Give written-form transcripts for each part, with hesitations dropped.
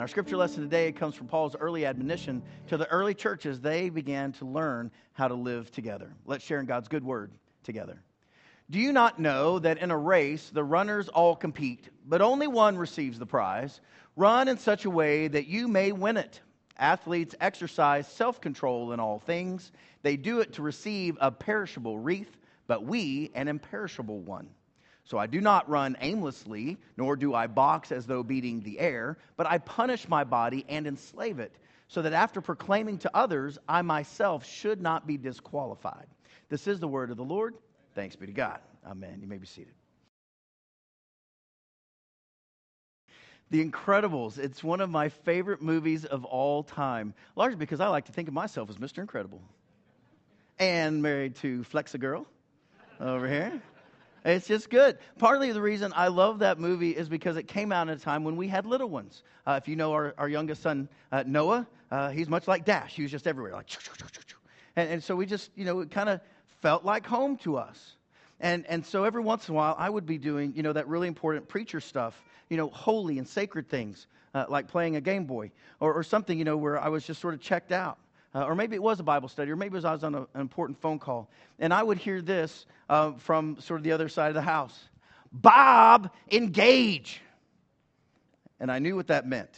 Our scripture lesson today comes from Paul's early admonition to the early churches. They began to learn how to live together. Let's share in God's good word together. Do you not know that in a race the runners all compete, but only one receives the prize? Run in such a way that you may win it. Athletes exercise self-control in all things. They do it to receive a perishable wreath, but we an imperishable one. So I do not run aimlessly, nor do I box as though beating the air, but I punish my body and enslave it, so that after proclaiming to others, I myself should not be disqualified. This is the word of the Lord. Thanks be to God. Amen. You may be seated. The Incredibles. It's one of my favorite movies of all time, largely because I like to think of myself as Mr. Incredible. And married to Flex-A-Girl over here. It's just good. Partly the reason I love that movie is because it came out at a time when we had little ones. If you know our youngest son, Noah, he's much like Dash. He was just everywhere, like, and so we just, it kind of felt like home to us. And so every once in a while, I would be doing, that really important preacher stuff, holy and sacred things, like playing a Game Boy or something, where I was just sort of checked out. Or maybe it was a Bible study, or maybe it was I was on an important phone call. And I would hear this from sort of the other side of the house. Bob, engage. And I knew what that meant.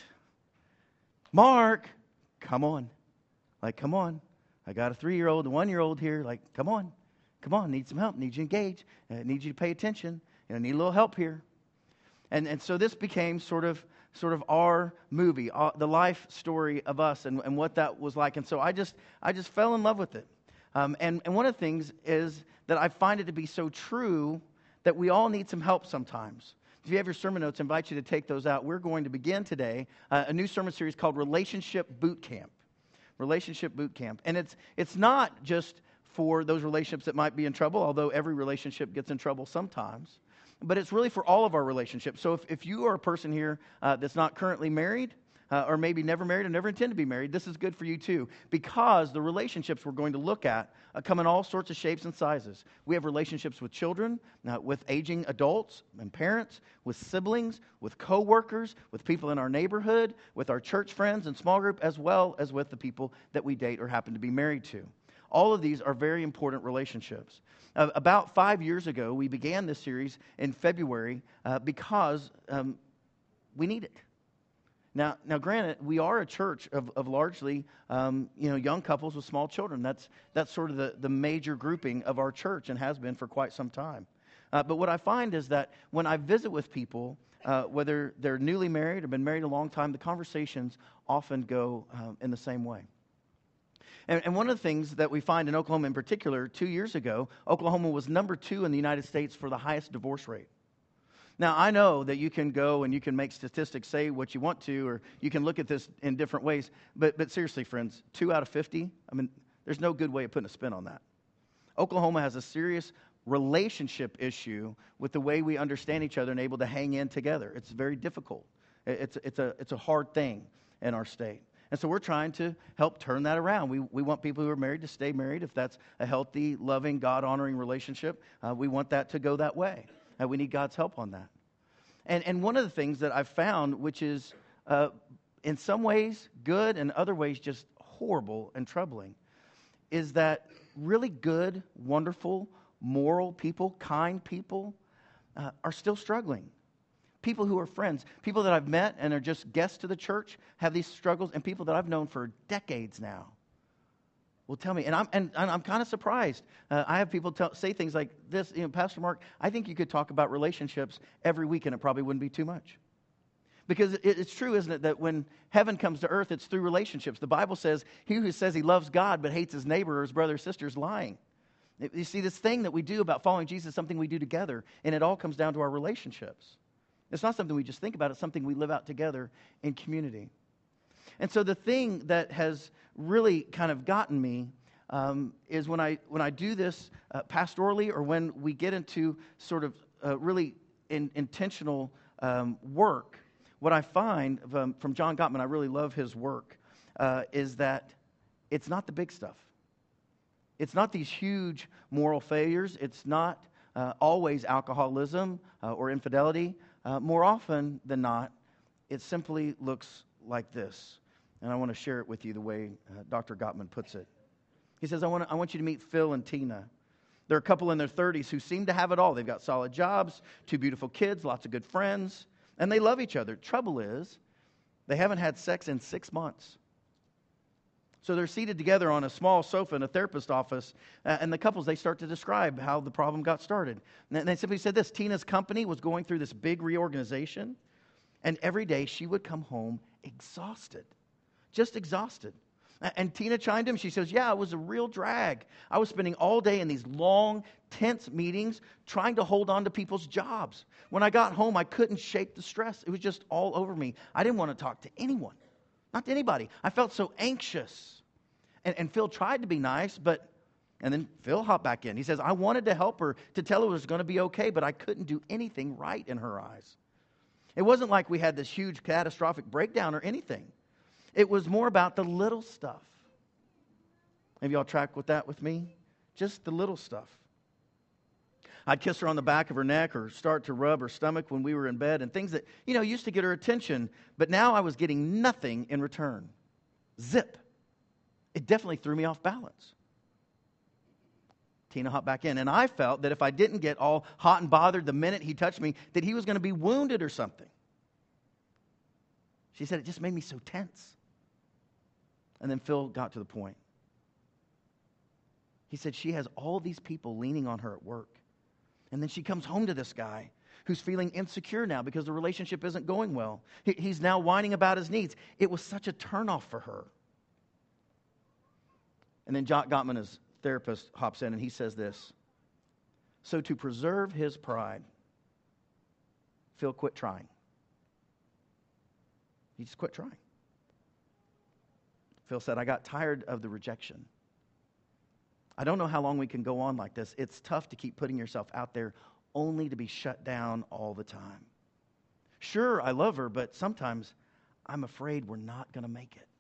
Mark, come on. Like, come on. I got a 3-year-old and 1-year-old here. Like, come on. Come on, need some help. Need you to engage. Need you to pay attention. Need a little help here. And so this became sort of our movie, the life story of us and what that was like. And so I just fell in love with it. And one of the things is that I find it to be so true that we all need some help sometimes. If you have your sermon notes, I invite you to take those out. We're going to begin today a new sermon series called Relationship Boot Camp. Relationship Boot Camp. And it's not just for those relationships that might be in trouble, although every relationship gets in trouble sometimes. But it's really for all of our relationships. So if you are a person here that's not currently married, or maybe never married or never intend to be married, this is good for you too. Because the relationships we're going to look at come in all sorts of shapes and sizes. We have relationships with children, with aging adults and parents, with siblings, with co-workers, with people in our neighborhood, with our church friends and small group, as well as with the people that we date or happen to be married to. All of these are very important relationships. About 5 years ago, we began this series in February because we need it. Now, granted, we are a church of largely, young couples with small children. That's sort of the major grouping of our church and has been for quite some time. But what I find is that when I visit with people, whether they're newly married or been married a long time, the conversations often go in the same way. And one of the things that we find in Oklahoma in particular, 2 years ago, Oklahoma was number 2 in the United States for the highest divorce rate. Now, I know that you can go and you can make statistics say what you want to, or you can look at this in different ways. But seriously, friends, 2 out of 50, there's no good way of putting a spin on that. Oklahoma has a serious relationship issue with the way we understand each other and able to hang in together. It's very difficult. It's a hard thing in our state. And so we're trying to help turn that around. We want people who are married to stay married. If that's a healthy, loving, God-honoring relationship, we want that to go that way. We need God's help on that. And one of the things that I've found, which is in some ways good and other ways just horrible and troubling, is that really good, wonderful, moral people, kind people are still struggling. People who are friends, people that I've met and are just guests to the church have these struggles, and people that I've known for decades now will tell me, and I'm kind of surprised. I have people say things like this, Pastor Mark, I think you could talk about relationships every week and it probably wouldn't be too much. Because it's true, isn't it, that when heaven comes to earth, it's through relationships. The Bible says, he who says he loves God but hates his neighbor or his brother or sister is lying. You see, this thing that we do about following Jesus is something we do together, and it all comes down to our relationships. It's not something we just think about. It's something we live out together in community. And so the thing that has really kind of gotten me is when I do this pastorally, or when we get into sort of really intentional work, what I find from John Gottman, I really love his work, is that it's not the big stuff. It's not these huge moral failures. It's not always alcoholism or infidelity. More often than not, it simply looks like this, and I want to share it with you the way Dr. Gottman puts it. He says, I want you to meet Phil and Tina. They're a couple in their 30s who seem to have it all. They've got solid jobs, 2 beautiful kids, lots of good friends, and they love each other. Trouble is, they haven't had sex in 6 months. So they're seated together on a small sofa in a therapist's office, and the couples, they start to describe how the problem got started. And they simply said this: Tina's company was going through this big reorganization, and every day she would come home exhausted, just exhausted. And Tina chimed in. She says, yeah, it was a real drag. I was spending all day in these long, tense meetings trying to hold on to people's jobs. When I got home, I couldn't shake the stress. It was just all over me. I didn't want to talk to anyone, not to anybody. I felt so anxious. And Phil tried to be nice, and then Phil hopped back in. He says, I wanted to help her, to tell her it was going to be okay, but I couldn't do anything right in her eyes. It wasn't like we had this huge catastrophic breakdown or anything. It was more about the little stuff. Have y'all tracked with that with me? Just the little stuff. I'd kiss her on the back of her neck or start to rub her stomach when we were in bed, and things that, used to get her attention, but now I was getting nothing in return. Zip. It definitely threw me off balance. Tina hopped back in, and I felt that if I didn't get all hot and bothered the minute he touched me, that he was going to be wounded or something. She said, it just made me so tense. And then Phil got to the point. He said she has all these people leaning on her at work. And then she comes home to this guy who's feeling insecure now because the relationship isn't going well. He's now whining about his needs. It was such a turnoff for her. And then Jock Gottman, his therapist, hops in and he says this: so to preserve his pride, Phil quit trying. He just quit trying. Phil said, I got tired of the rejection. I don't know how long we can go on like this. It's tough to keep putting yourself out there only to be shut down all the time. Sure, I love her, but sometimes I'm afraid we're not going to make it.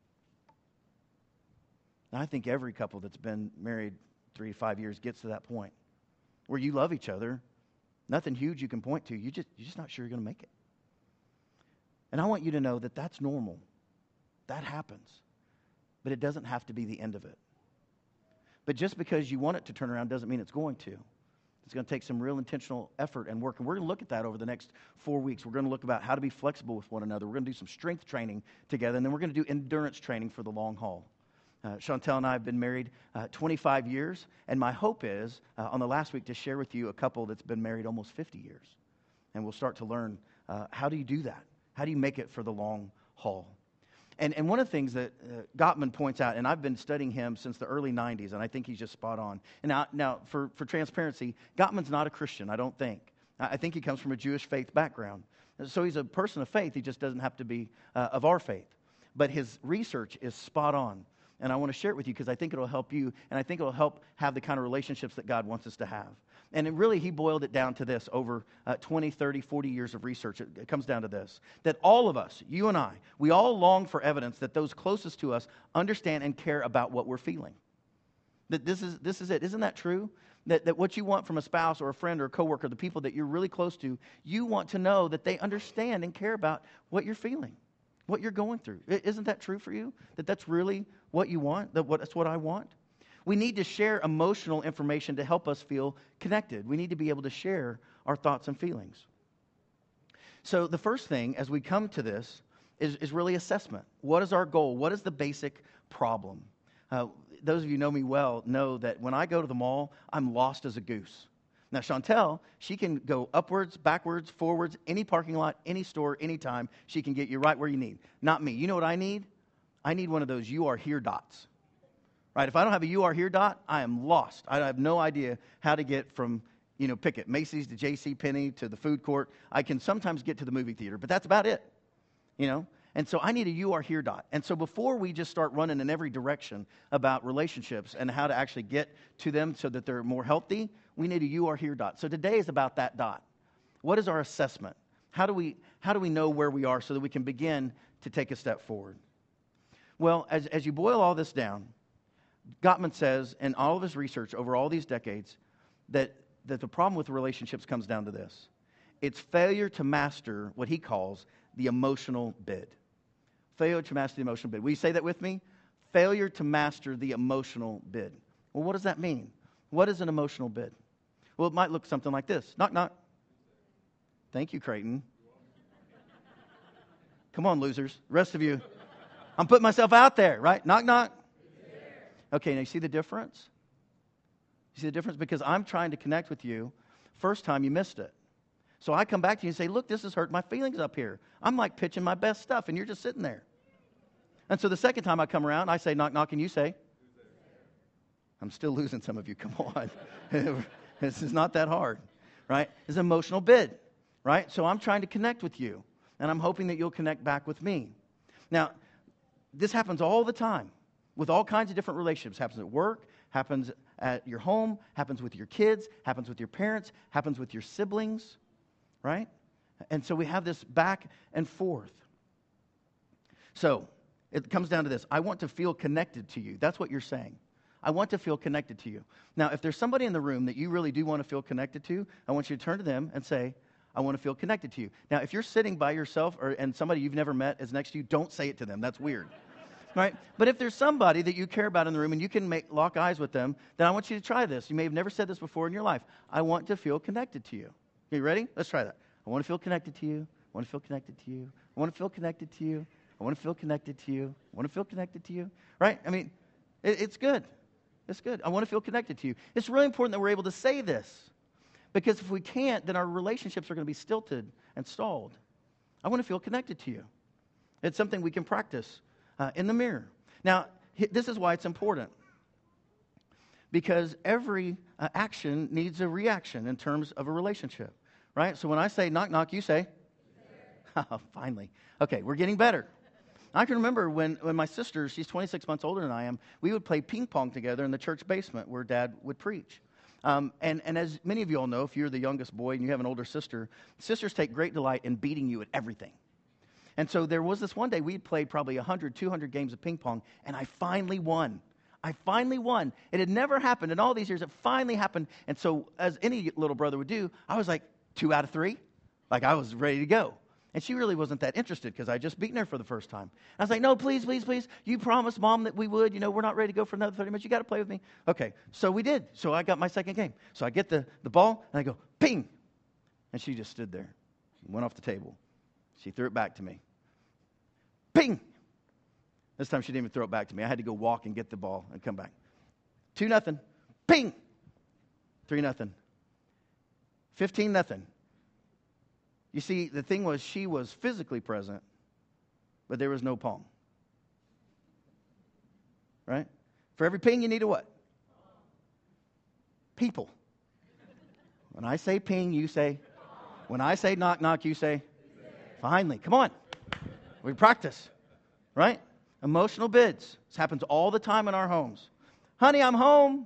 Now, I think every couple that's been married 3 to 5 years gets to that point where you love each other. Nothing huge you can point to. You're just not sure you're going to make it. And I want you to know that that's normal. That happens. But it doesn't have to be the end of it. But just because you want it to turn around doesn't mean it's going to. It's going to take some real intentional effort and work. And we're going to look at that over the next 4 weeks. We're going to look about how to be flexible with one another. We're going to do some strength training together. And then we're going to do endurance training for the long haul. Chantel and I have been married 25 years. And my hope is, on the last week, to share with you a couple that's been married almost 50 years. And we'll start to learn, how do you do that? How do you make it for the long haul? And one of the things that Gottman points out, and I've been studying him since the early 90s, and I think he's just spot on. And now for transparency, Gottman's not a Christian, I don't think. I think he comes from a Jewish faith background. So he's a person of faith. He just doesn't have to be of our faith. But his research is spot on. And I want to share it with you because I think it'll help you, and I think it'll help have the kind of relationships that God wants us to have. And he boiled it down to this over 20, 30, 40 years of research. It comes down to this, that all of us, you and I, we all long for evidence that those closest to us understand and care about what we're feeling. That this is it. Isn't that true? That what you want from a spouse or a friend or a coworker, the people that you're really close to, you want to know that they understand and care about what you're feeling, what you're going through. Isn't that true for you? That's really what you want? That's what I want? We need to share emotional information to help us feel connected. We need to be able to share our thoughts and feelings. So the first thing as we come to this is really assessment. What is our goal? What is the basic problem? Those of you who know me well know that when I go to the mall, I'm lost as a goose. Now, Chantel, she can go upwards, backwards, forwards, any parking lot, any store, anytime. She can get you right where you need. Not me. You know what I need? I need one of those "you are here" dots. Right? If I don't have a "you are here" dot, I am lost. I have no idea how to get from, pick it, Macy's to JCPenney to the food court. I can sometimes get to the movie theater, but that's about it. And so I need a "you are here" dot. And so before we just start running in every direction about relationships and how to actually get to them so that they're more healthy, we need a "you are here" dot. So today is about that dot. What is our assessment? How do we know where we are so that we can begin to take a step forward? Well, as you boil all this down, Gottman says in all of his research over all these decades that the problem with relationships comes down to this. It's failure to master what he calls the emotional bid. Failure to master the emotional bid. Will you say that with me? Failure to master the emotional bid. Well, what does that mean? What is an emotional bid? Well, it might look something like this. Knock, knock. Thank you, Creighton. Come on, losers. The rest of you. I'm putting myself out there, right? Knock, knock. Okay, now you see the difference? You see the difference? Because I'm trying to connect with you. First time you missed it. So I come back to you and say, look, this has hurt my feelings up here. I'm like pitching my best stuff, and you're just sitting there. And so the second time I come around, I say, knock, knock, and you say, I'm still losing some of you. Come on. This is not that hard, right? It's an emotional bid, right? So I'm trying to connect with you, and I'm hoping that you'll connect back with me. Now, this happens all the time with all kinds of different relationships. It happens at work, happens at your home, happens with your kids, happens with your parents, happens with your siblings, right? And so we have this back and forth. So it comes down to this. I want to feel connected to you. That's what you're saying. I want to feel connected to you. Now, if there's somebody in the room that you really do want to feel connected to, I want you to turn to them and say, I want to feel connected to you. Now, if you're sitting by yourself and somebody you've never met is next to you, don't say it to them. That's weird. Right? But if there's somebody that you care about in the room and you can lock eyes with them, then I want you to try this. You may have never said this before in your life. I want to feel connected to you. Are you ready? Let's try that. I want to feel connected to you. I want to feel connected to you. I want to feel connected to you. I want to feel connected to you. I want to feel connected to you. Right? I mean, it's good. It's good. I want to feel connected to you. It's really important that we're able to say this. Because if we can't, then our relationships are going to be stilted and stalled. I want to feel connected to you. It's something we can practice in the mirror. Now, this is why it's important. Because every action needs a reaction in terms of a relationship. Right? So when I say knock, knock, you say? Finally. Okay, we're getting better. I can remember when my sister, she's 26 months older than I am, we would play ping pong together in the church basement where Dad would preach. And as many of you all know, if you're the youngest boy and you have an older sister, sisters take great delight in beating you at everything. And so there was this one day we'd played probably 100, 200 games of ping pong, and I finally won. I finally won. It had never happened in all these years. It finally happened. And so as any little brother would do, I was like 2 out of 3. Like I was ready to go. And she really wasn't that interested because I had just beaten her for the first time. I was like, no, please, please, please. You promised, Mom, that we would. You know, we're not ready to go for another 30 minutes. You got to play with me. Okay, so we did. So I got my second game. So I get the ball, and I go, ping. And she just stood there. Went off the table. She threw it back to me. Ping. This time she didn't even throw it back to me. I had to go walk and get the ball and come back. 2-0. Ping. 3-0. 15-0. You see, the thing was, she was physically present, but there was no pong. Right? For every ping, you need a what? People. When I say ping, you say. When I say knock, knock, you say. Finally, come on. We practice. Right? Emotional bids. This happens all the time in our homes. Honey, I'm home.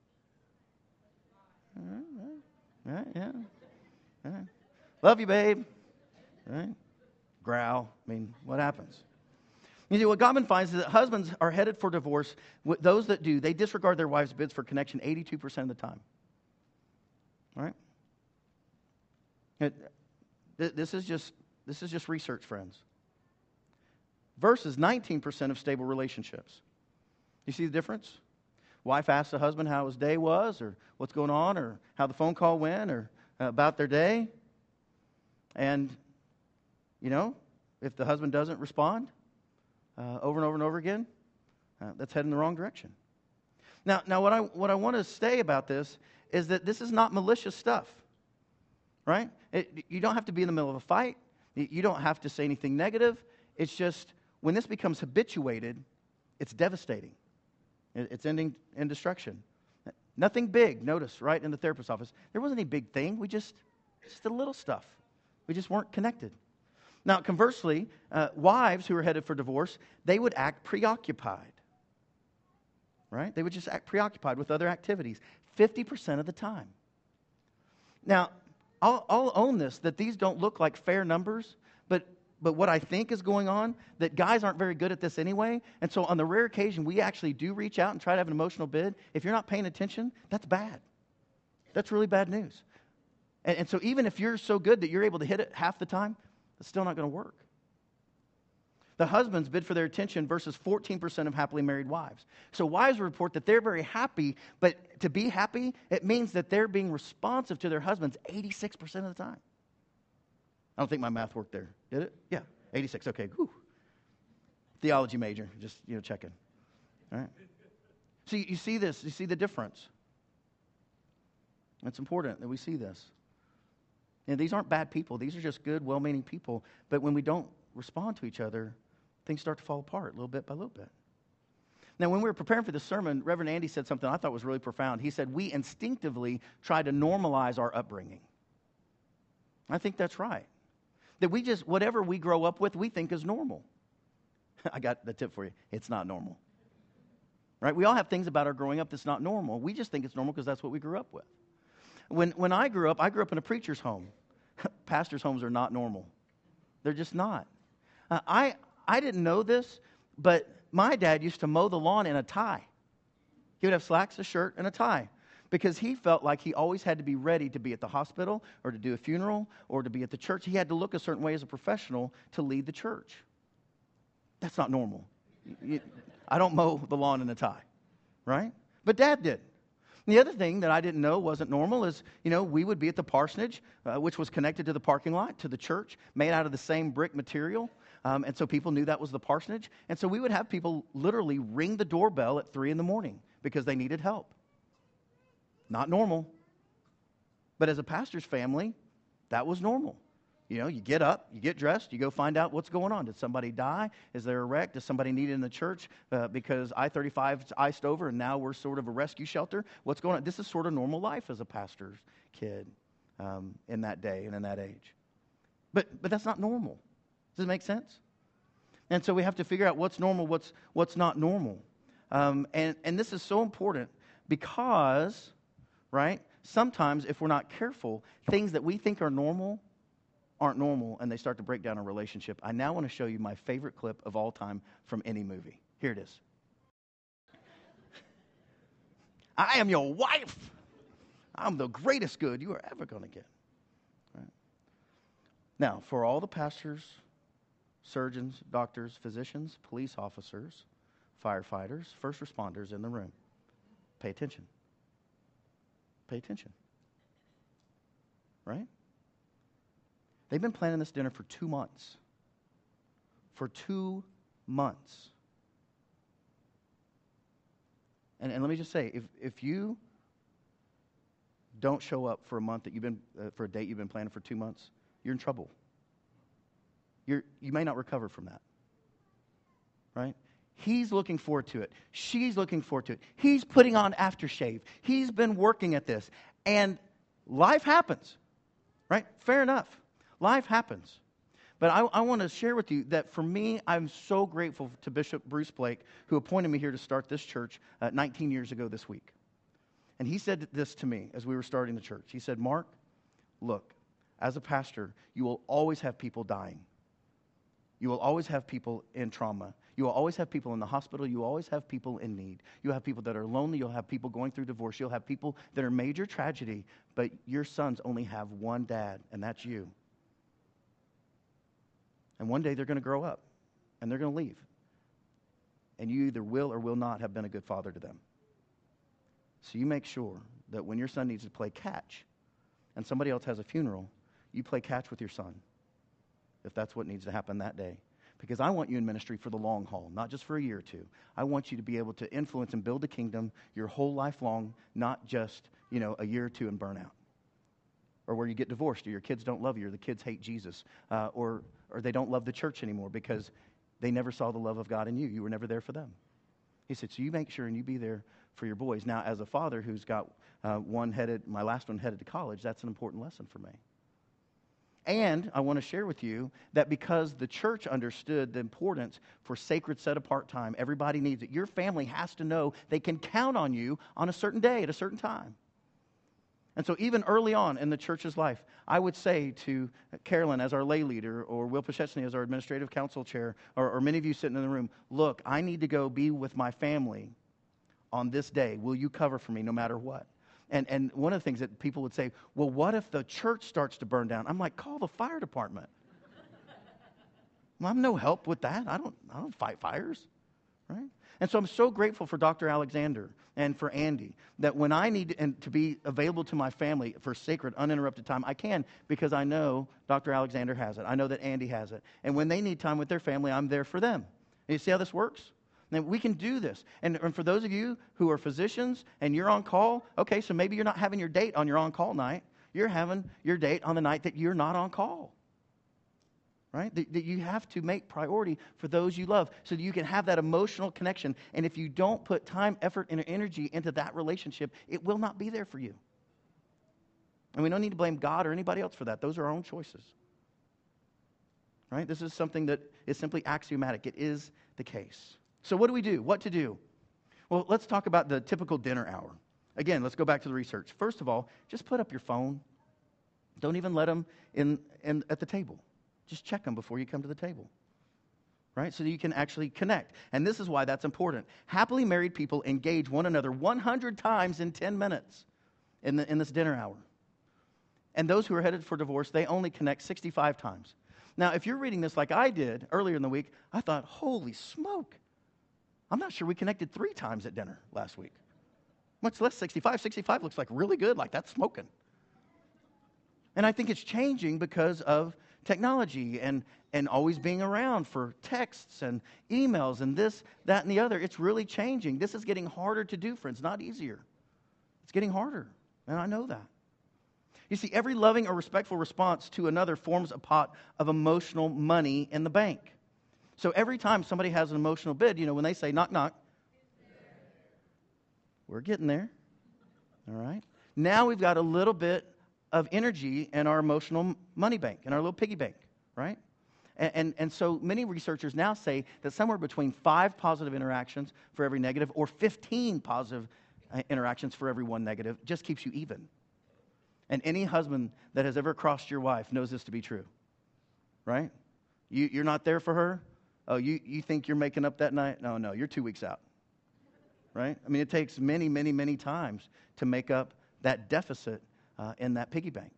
Right, yeah. All right. Love you, babe. Right? Growl. I mean, what happens? You see, what Gottman finds is that husbands are headed for divorce. Those that do, they disregard their wives' bids for connection 82% of the time. All right? This is just research, friends. Versus 19% of stable relationships. You see the difference? Wife asks the husband how his day was, or what's going on, or how the phone call went, or about their day. And, you know, if the husband doesn't respond over and over and over again, that's heading the wrong direction. Now, what I want to say about this is that this is not malicious stuff, right? You don't have to be in the middle of a fight. You don't have to say anything negative. It's just when this becomes habituated, it's devastating. It's ending in destruction. Nothing big. Notice, right, in the therapist's office, there wasn't any big thing. Just the little stuff. We just weren't connected. Now, conversely, wives who are headed for divorce, they would act preoccupied. Right? They would just act preoccupied with other activities 50% of the time. Now, I'll own this, that these don't look like fair numbers, but what I think is going on, that guys aren't very good at this anyway, and so on the rare occasion we actually do reach out and try to have an emotional bid, if you're not paying attention, that's bad. That's really bad news. And so even if you're so good that you're able to hit it half the time, it's still not going to work. The husbands bid for their attention versus 14% of happily married wives. So wives report that they're very happy, but to be happy, it means that they're being responsive to their husbands 86% of the time. I don't think my math worked there. Did it? Yeah, 86. Okay, whew. Theology major, just checking. All right. So you see this, you see the difference. It's important that we see this. These aren't bad people. These are just good, well-meaning people. But when we don't respond to each other, things start to fall apart little bit by little bit. Now, when we were preparing for this sermon, Reverend Andy said something I thought was really profound. He said, we instinctively try to normalize our upbringing. I think that's right. That we just, whatever we grow up with, we think is normal. I got the tip for you. It's not normal. Right? We all have things about our growing up that's not normal. We just think it's normal because that's what we grew up with. When I grew up in a preacher's home. Pastors' homes are not normal. They're just not. I didn't know this, but my dad used to mow the lawn in a tie. He would have slacks, a shirt, and a tie because he felt like he always had to be ready to be at the hospital or to do a funeral or to be at the church. He had to look a certain way as a professional to lead the church. That's not normal. I don't mow the lawn in a tie, right? But Dad did. And the other thing that I didn't know wasn't normal is, we would be at the parsonage, which was connected to the parking lot, to the church, made out of the same brick material. And so people knew that was the parsonage. And so we would have people literally ring the doorbell at 3 a.m. because they needed help. Not normal. But as a pastor's family, that was normal. You get up, you get dressed, you go find out what's going on. Did somebody die? Is there a wreck? Does somebody need it in the church because I-35's iced over and now we're sort of a rescue shelter? What's going on? This is sort of normal life as a pastor's kid in that day and in that age. But that's not normal. Does it make sense? And so we have to figure out what's normal, what's not normal. And this is so important because, right, sometimes if we're not careful, things that we think are normal aren't normal, and they start to break down a relationship. I now want to show you my favorite clip of all time from any movie. Here it is. I am your wife. I'm the greatest good you are ever going to get. Right. Now, for all the pastors, surgeons, doctors, physicians, police officers, firefighters, first responders in the room, pay attention. Pay attention. Right? They've been planning this dinner for 2 months. For 2 months. And let me just say, if you don't show up for a month that you've been for a date you've been planning for 2 months, you're in trouble. You may not recover from that. Right? He's looking forward to it. She's looking forward to it. He's putting on aftershave. He's been working at this. And life happens. Right? Fair enough. Life happens. But I want to share with you that for me, I'm so grateful to Bishop Bruce Blake, who appointed me here to start this church 19 years ago this week. And he said this to me as we were starting the church. He said, Mark, look, as a pastor, you will always have people dying. You will always have people in trauma. You will always have people in the hospital. You will always have people in need. You'll have people that are lonely. You'll have people going through divorce. You'll have people that are major tragedy. But your sons only have one dad, and that's you. And one day they're going to grow up, and they're going to leave. And you either will or will not have been a good father to them. So you make sure that when your son needs to play catch, and somebody else has a funeral, you play catch with your son, if that's what needs to happen that day. Because I want you in ministry for the long haul, not just for a year or two. I want you to be able to influence and build the kingdom your whole life long, not just, a year or two and burn out. Or where you get divorced, or your kids don't love you, or the kids hate Jesus, or they don't love the church anymore because they never saw the love of God in you. You were never there for them. He said, so you make sure and you be there for your boys. Now, as a father who's got my last one headed to college, that's an important lesson for me. And I want to share with you that because the church understood the importance for sacred set-apart time, everybody needs it. Your family has to know they can count on you on a certain day at a certain time. And so even early on in the church's life, I would say to Carolyn as our lay leader, or Will Pachetsny as our administrative council chair, or many of you sitting in the room, look, I need to go be with my family on this day. Will you cover for me no matter what? And one of the things that people would say, well, what if the church starts to burn down? I'm like, call the fire department. Well, I'm no help with that. I don't fight fires, right? And so I'm so grateful for Dr. Alexander and for Andy that when I need to be available to my family for sacred, uninterrupted time, I can, because I know Dr. Alexander has it. I know that Andy has it. And when they need time with their family, I'm there for them. And you see how this works? And we can do this. And for those of you who are physicians and you're on call, okay, so maybe you're not having your date on your on-call night. You're having your date on the night that you're not on call. Right? That you have to make priority for those you love so that you can have that emotional connection. And if you don't put time, effort, and energy into that relationship, it will not be there for you. And we don't need to blame God or anybody else for that. Those are our own choices. Right? This is something that is simply axiomatic. It is the case. So what do we do? What to do? Well, let's talk about the typical dinner hour. Again, let's go back to the research. First of all, just put up your phone. Don't even let them in at the table. Just check them before you come to the table, right? So that you can actually connect. And this is why that's important. Happily married people engage one another 100 times in 10 minutes in this dinner hour. And those who are headed for divorce, they only connect 65 times. Now, if you're reading this like I did earlier in the week, I thought, holy smoke. I'm not sure we connected 3 times at dinner last week. Much less 65. 65 looks like really good, like that's smoking. And I think it's changing because of technology and always being around for texts and emails and this, that, and the other. It's really changing. This is getting harder to do, friends, not easier. It's getting harder, and I know that. You see, every loving or respectful response to another forms a pot of emotional money in the bank. So every time somebody has an emotional bid, when they say knock, knock, we're getting there, all right? Now we've got a little bit of energy in our emotional money bank, in our little piggy bank, right? And so many researchers now say that somewhere between 5 positive interactions for every negative or 15 positive interactions for every 1 negative just keeps you even. And any husband that has ever crossed your wife knows this to be true, right? You're not there for her? Oh, you think you're making up that night? No, you're 2 weeks out, right? I mean, it takes many, many, many times to make up that deficit in that piggy bank,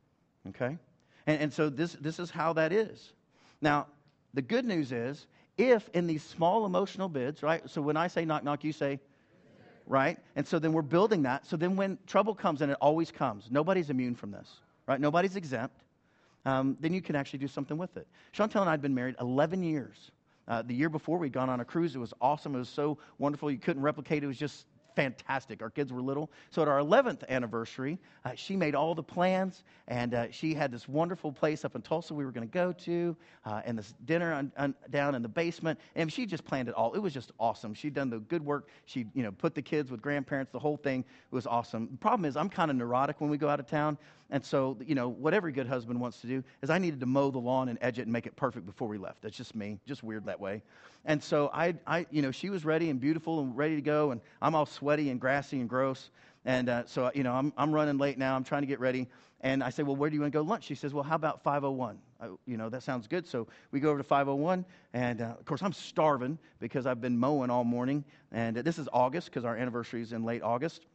okay? And so this is how that is. Now, the good news is, if in these small emotional bids, right? So when I say knock, knock, you say, right? And so then we're building that. So then when trouble comes, and it always comes, nobody's immune from this, right? Nobody's exempt. Then you can actually do something with it. Chantel and I had been married 11 years. The year before, we'd gone on a cruise. It was awesome. It was so wonderful. You couldn't replicate it. It was just fantastic. Our kids were little. So at our 11th anniversary, she made all the plans, and she had this wonderful place up in Tulsa we were going to go to, and this dinner down in the basement, and she just planned it all. It was just awesome. She'd done the good work. She put the kids with grandparents, the whole thing. It was awesome. The problem is I'm kind of neurotic when we go out of town, and so, what every good husband wants to do is I needed to mow the lawn and edge it and make it perfect before we left. That's just me, just weird that way. And so she was ready and beautiful and ready to go, and I'm all sweaty and grassy and gross. And so, I'm running late now. I'm trying to get ready. And I say, well, where do you want to go to lunch? She says, well, how about 501? That sounds good. So we go over to 501. And, of course, I'm starving because I've been mowing all morning. And this is August because our anniversary is in late August.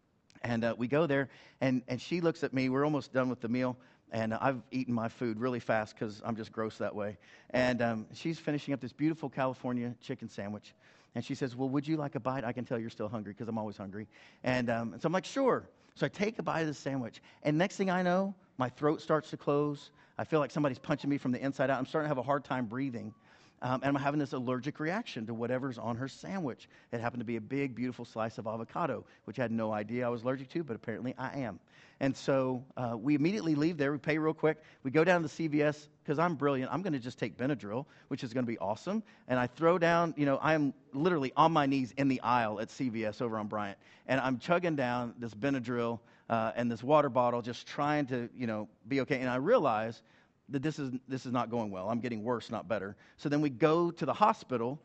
And we go there, and she looks at me. We're almost done with the meal. And I've eaten my food really fast because I'm just gross that way. And she's finishing up this beautiful California chicken sandwich. And she says, well, would you like a bite? I can tell you're still hungry because I'm always hungry. And so I'm like, sure. So I take a bite of the sandwich. And next thing I know, my throat starts to close. I feel like somebody's punching me from the inside out. I'm starting to have a hard time breathing. And I'm having this allergic reaction to whatever's on her sandwich. It happened to be a big, beautiful slice of avocado, which I had no idea I was allergic to, but apparently I am. And so we immediately leave there. We pay real quick. We go down to the CVS because I'm brilliant. I'm going to just take Benadryl, which is going to be awesome. And I throw down, I am literally on my knees in the aisle at CVS over on Bryant. And I'm chugging down this Benadryl and this water bottle, just trying to, be okay. And I realize that this is not going well. I'm getting worse, not better. So then we go to the hospital,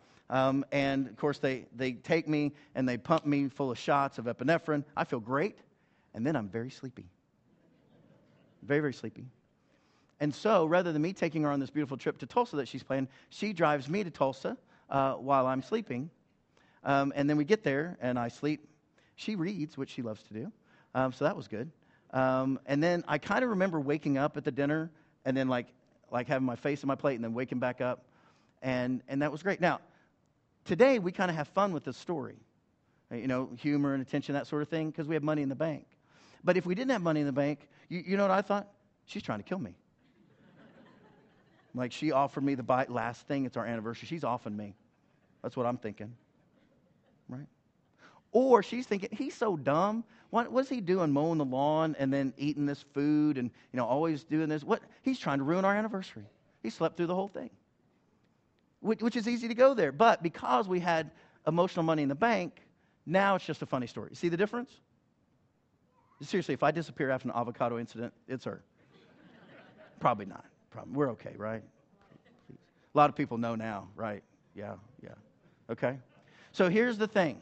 and of course they take me and they pump me full of shots of epinephrine. I feel great, and then I'm very sleepy. Very, very sleepy. And so rather than me taking her on this beautiful trip to Tulsa that she's planned, she drives me to Tulsa while I'm sleeping. And then we get there, and I sleep. She reads, which she loves to do. So that was good. And then I kind of remember waking up at the dinner and then like having my face on my plate and then waking back up And that was great. Now, today we kind of have fun with this story. Humor and attention, that sort of thing, because we have money in the bank. But if we didn't have money in the bank, you know what I thought? She's trying to kill me. Like, she offered me the last thing. It's our anniversary. She's offing me. That's what I'm thinking. Right? Or she's thinking, he's so dumb. What's he doing, mowing the lawn and then eating this food and, always doing this? He's trying to ruin our anniversary. He slept through the whole thing. Which is easy to go there. But because we had emotional money in the bank, now it's just a funny story. See the difference? Seriously, if I disappear after an avocado incident, it's her. Probably not. We're okay, right? A lot of people know now, right? Yeah. Okay? So here's the thing.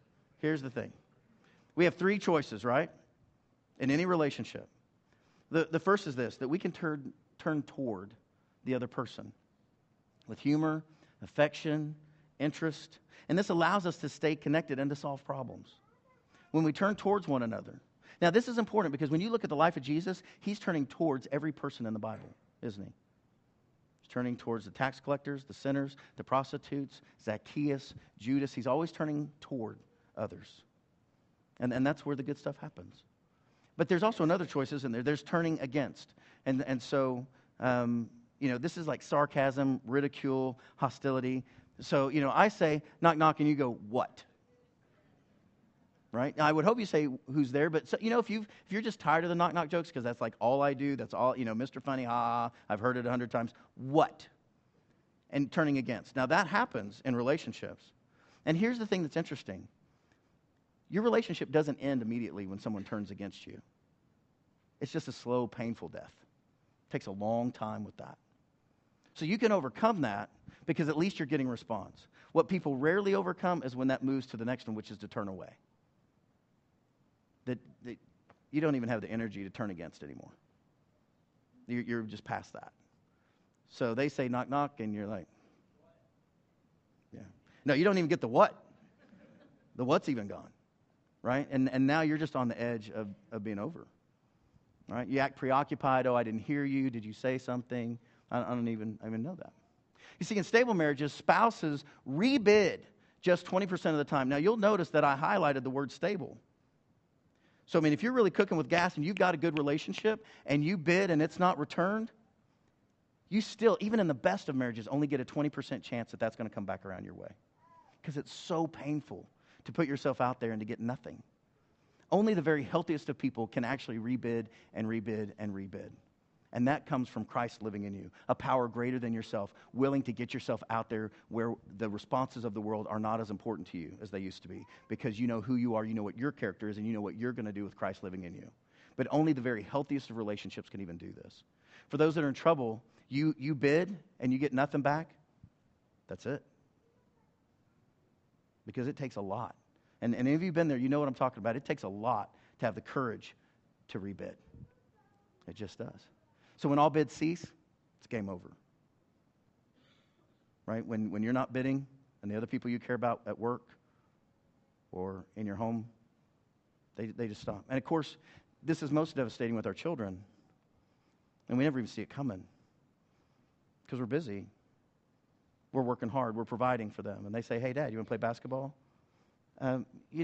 We have 3 choices, right? In any relationship. The first is this, that we can turn toward the other person with humor, affection, interest. And this allows us to stay connected and to solve problems. When we turn towards one another. Now, this is important because when you look at the life of Jesus, he's turning towards every person in the Bible, isn't he? He's turning towards the tax collectors, the sinners, the prostitutes, Zacchaeus, Judas. He's always turning toward others. And that's where the good stuff happens. But there's also another choices in there. There's turning against. And so, this is like sarcasm, ridicule, hostility. So, I say, knock, knock, and you go, what? Right? Now, I would hope you say who's there, but if you're just tired of the knock knock jokes because that's like all I do, that's all, Mr. Funny, ha, I've heard it 100 times. What? And turning against. Now that happens in relationships. And here's the thing that's interesting. Your relationship doesn't end immediately when someone turns against you. It's just a slow, painful death. It takes a long time with that. So you can overcome that because at least you're getting response. What people rarely overcome is when that moves to the next one, which is to turn away. That you don't even have the energy to turn against anymore. You're just past that. So they say knock, knock, and you're like, yeah. No, you don't even get the what. The what's even gone, right? And now you're just on the edge of being over, right? You act preoccupied. Oh, I didn't hear you. Did you say something? I don't even know that. You see, in stable marriages, spouses rebid just 20% of the time. Now, you'll notice that I highlighted the word stable. So, if you're really cooking with gas and you've got a good relationship and you bid and it's not returned, you still, even in the best of marriages, only get a 20% chance that that's going to come back around your way. Because it's so painful to put yourself out there and to get nothing. Only the very healthiest of people can actually rebid and rebid and rebid. And that comes from Christ living in you, a power greater than yourself, willing to get yourself out there where the responses of the world are not as important to you as they used to be, because you know who you are, you know what your character is, and you know what you're going to do with Christ living in you. But only the very healthiest of relationships can even do this. For those that are in trouble, you bid and you get nothing back, that's it. Because it takes a lot. And any of you been there, you know what I'm talking about. It takes a lot to have the courage to rebid. It just does. So when all bids cease, it's game over. Right? When you're not bidding and the other people you care about at work or in your home, they just stop. And of course, this is most devastating with our children. And we never even see it coming. Because we're busy. We're working hard. We're providing for them. And they say, hey, Dad, you want to play basketball? How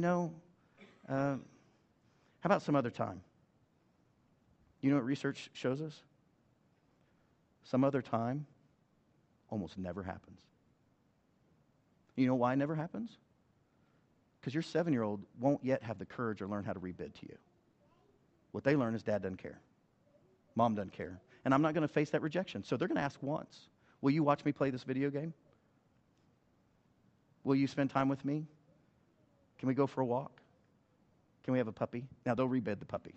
about some other time? You know what research shows us? Some other time almost never happens. You know why it never happens? Because your 7-year-old won't yet have the courage or learn how to rebid to you. What they learn is Dad doesn't care. Mom doesn't care. And I'm not going to face that rejection. So they're going to ask once, will you watch me play this video game? Will you spend time with me? Can we go for a walk? Can we have a puppy? Now they'll rebid the puppy.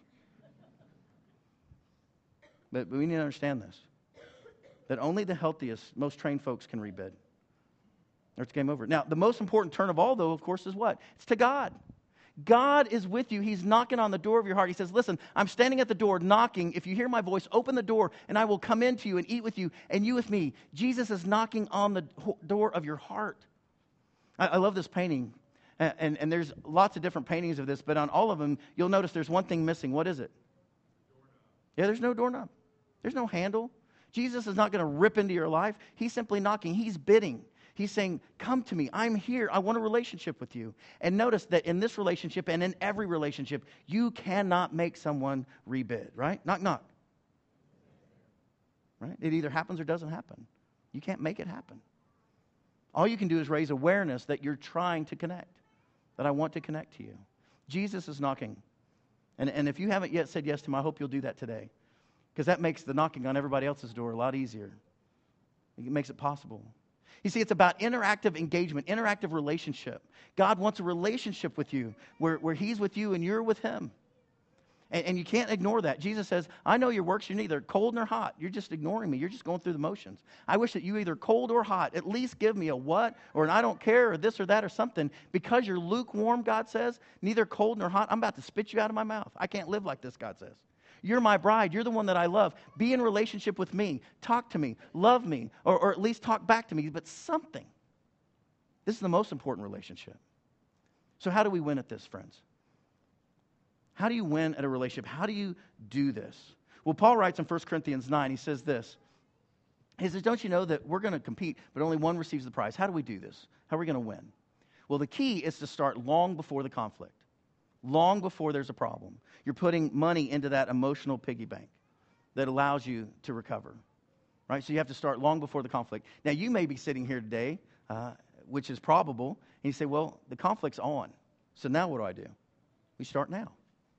But we need to understand this. That only the healthiest, most trained folks can rebid. Or it's game over. Now, the most important turn of all, though, of course, is what? It's to God. God is with you. He's knocking on the door of your heart. He says, listen, I'm standing at the door knocking. If you hear my voice, open the door, and I will come into you and eat with you, and you with me. Jesus is knocking on the door of your heart. I love this painting. And there's lots of different paintings of this, but on all of them, you'll notice there's one thing missing. What is it? Yeah, there's no doorknob. There's no handle. Jesus is not going to rip into your life. He's simply knocking. He's bidding. He's saying, come to me. I'm here. I want a relationship with you. And notice that in this relationship and in every relationship, you cannot make someone rebid, right? Knock, knock. Right? It either happens or doesn't happen. You can't make it happen. All you can do is raise awareness that you're trying to connect, that I want to connect to you. Jesus is knocking. And if you haven't yet said yes to him, I hope you'll do that today. Because that makes the knocking on everybody else's door a lot easier. It makes it possible. You see, it's about interactive engagement, interactive relationship. God wants a relationship with you where he's with you and you're with him. And you can't ignore that. Jesus says, I know your works. You're neither cold nor hot. You're just ignoring me. You're just going through the motions. I wish that you either cold or hot. At least give me a what or an I don't care or this or that or something. Because you're lukewarm, God says, neither cold nor hot, I'm about to spit you out of my mouth. I can't live like this, God says. You're my bride. You're the one that I love. Be in relationship with me. Talk to me. Love me. Or at least talk back to me. But something. This is the most important relationship. So how do we win at this, friends? How do you win at a relationship? How do you do this? Well, Paul writes in 1 Corinthians 9, he says this. He says, don't you know that we're going to compete, but only one receives the prize? How do we do this? How are we going to win? Well, the key is to start long before the conflict. Long before there's a problem. You're putting money into that emotional piggy bank that allows you to recover. Right? So you have to start long before the conflict. Now, you may be sitting here today, which is probable, and you say, well, the conflict's on. So now what do? We start now.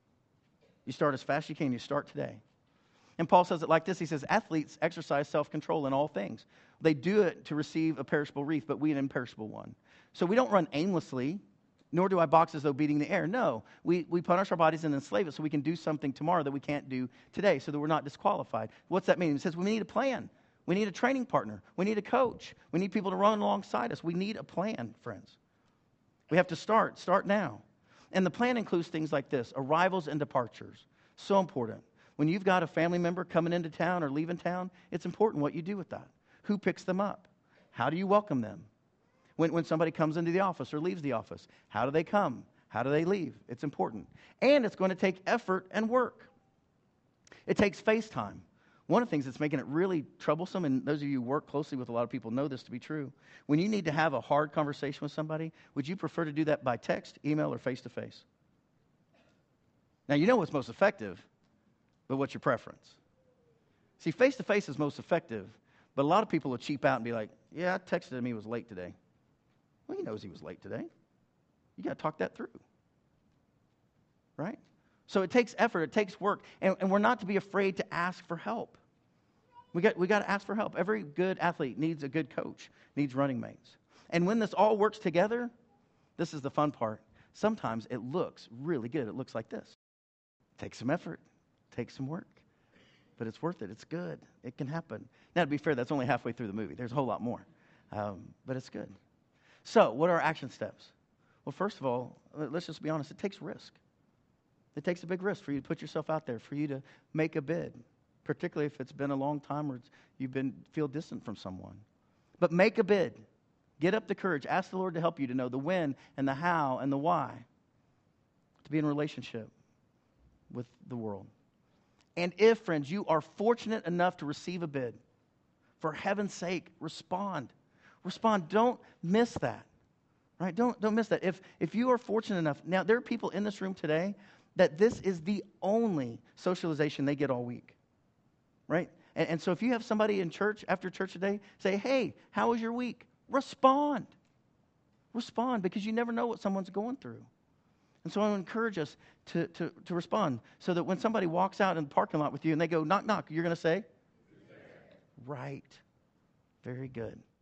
You start as fast as you can. You start today. And Paul says it like this. He says, athletes exercise self-control in all things. They do it to receive a perishable wreath, but we an imperishable one. So we don't run aimlessly, nor do I box as though beating the air. No, we punish our bodies and enslave it so we can do something tomorrow that we can't do today, so that we're not disqualified. What's that mean? It says we need a plan. We need a training partner. We need a coach. We need people to run alongside us. We need a plan, friends. We have to start now. And the plan includes things like this, arrivals and departures. So important. When you've got a family member coming into town or leaving town, it's important what you do with that. Who picks them up? How do you welcome them? When somebody comes into the office or leaves the office, how do they come? How do they leave? It's important. And it's going to take effort and work. It takes face time. One of the things that's making it really troublesome, and those of you who work closely with a lot of people know this to be true, when you need to have a hard conversation with somebody, would you prefer to do that by text, email, or face-to-face? Now, you know what's most effective, but what's your preference? See, face-to-face is most effective, but a lot of people will cheap out and be like, yeah, I texted him he was late today. Well, he knows he was late today. You got to talk that through. Right? So it takes effort, it takes work, and we're not to be afraid to ask for help. We got to ask for help. Every good athlete needs a good coach, needs running mates. And when this all works together, this is the fun part. Sometimes it looks really good. It looks like this. It takes some effort, takes some work, but it's worth it. It's good. It can happen. Now, to be fair, that's only halfway through the movie. There's a whole lot more, but it's good. So, what are our action steps? Well, first of all, let's just be honest. It takes risk. It takes a big risk for you to put yourself out there, for you to make a bid, particularly if it's been a long time or feel distant from someone. But make a bid. Get up the courage. Ask the Lord to help you to know the when and the how and the why to be in a relationship with the world. And if, friends, you are fortunate enough to receive a bid, for heaven's sake, respond. Respond. Don't miss that. Right? Don't miss that. If you are fortunate enough, now there are people in this room today that this is the only socialization they get all week. Right? And so if you have somebody in church, after church today, say, hey, how was your week? Respond. Respond, because you never know what someone's going through. And so I want to encourage us to respond, so that when somebody walks out in the parking lot with you and they go, knock, knock, you're going to say? Right. Very good.